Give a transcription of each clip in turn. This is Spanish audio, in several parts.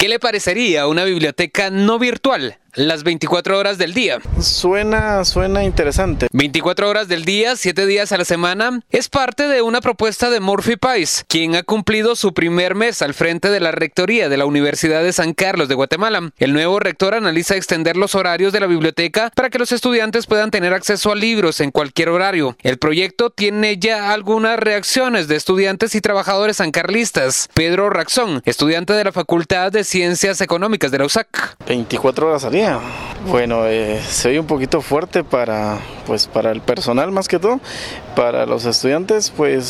¿Qué le parecería una biblioteca no virtual las 24 horas del día? Suena interesante. 24 horas del día, 7 días a la semana, es parte de una propuesta de Murphy Pais, quien ha cumplido su primer mes al frente de la rectoría de la Universidad de San Carlos de Guatemala. El nuevo rector analiza extender los horarios de la biblioteca para que los estudiantes puedan tener acceso a libros en cualquier horario. El proyecto tiene ya algunas reacciones de estudiantes y trabajadores sancarlistas. Pedro Raxón, estudiante de la Facultad de Ciencias Económicas de la USAC. 24 horas al día. Bueno, se oye un poquito fuerte para el personal más que todo. Para los estudiantes,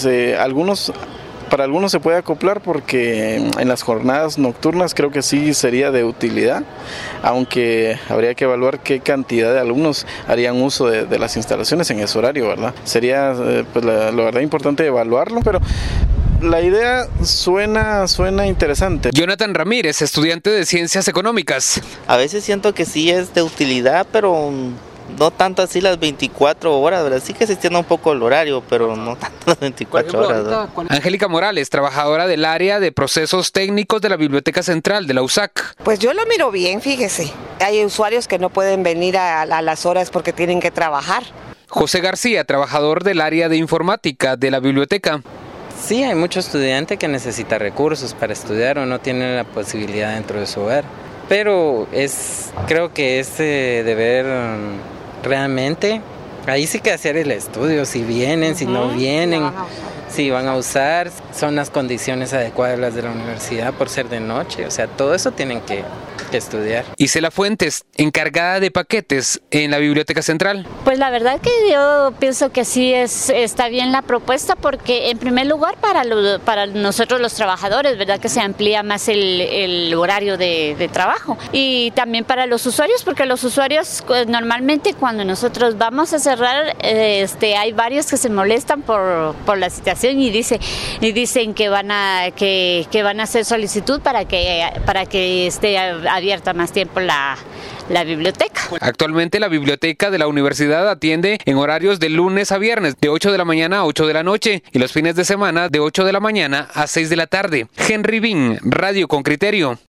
para algunos se puede acoplar porque en las jornadas nocturnas creo que sí sería de utilidad, aunque habría que evaluar qué cantidad de alumnos harían uso de las instalaciones en ese horario, ¿verdad? Sería la verdad importante evaluarlo, pero la idea suena interesante. Jonathan Ramírez, estudiante de Ciencias Económicas. A veces siento que sí es de utilidad, pero no tanto así las 24 horas, ¿verdad? Sí que se extiende un poco el horario, pero no tanto las 24 horas, ¿verdad? Angélica Morales, trabajadora del área de procesos técnicos de la Biblioteca Central de la USAC. Pues yo lo miro bien, fíjese. Hay usuarios que no pueden venir a las horas porque tienen que trabajar. José García, trabajador del área de informática de la biblioteca. Sí, hay mucho estudiante que necesita recursos para estudiar o no tiene la posibilidad dentro de su hogar. Pero creo que es deber realmente, ahí sí que hacer el estudio, si vienen, si no vienen, si van a usar, son las condiciones adecuadas las de la universidad por ser de noche, o sea, todo eso tienen que estudiar. Isela Fuentes, encargada de paquetes en la Biblioteca Central. Pues la verdad que yo pienso que sí está bien la propuesta porque en primer lugar para nosotros los trabajadores, ¿verdad? Que se amplía más el horario de trabajo y también para los usuarios porque los usuarios normalmente cuando nosotros vamos a cerrar hay varios que se molestan por la situación y dicen que van a hacer solicitud para que esté abierta más tiempo la biblioteca. Actualmente la biblioteca de la universidad atiende en horarios de lunes a viernes de 8 de la mañana a 8 de la noche y los fines de semana de 8 de la mañana a 6 de la tarde. Henry Bean, Radio con Criterio.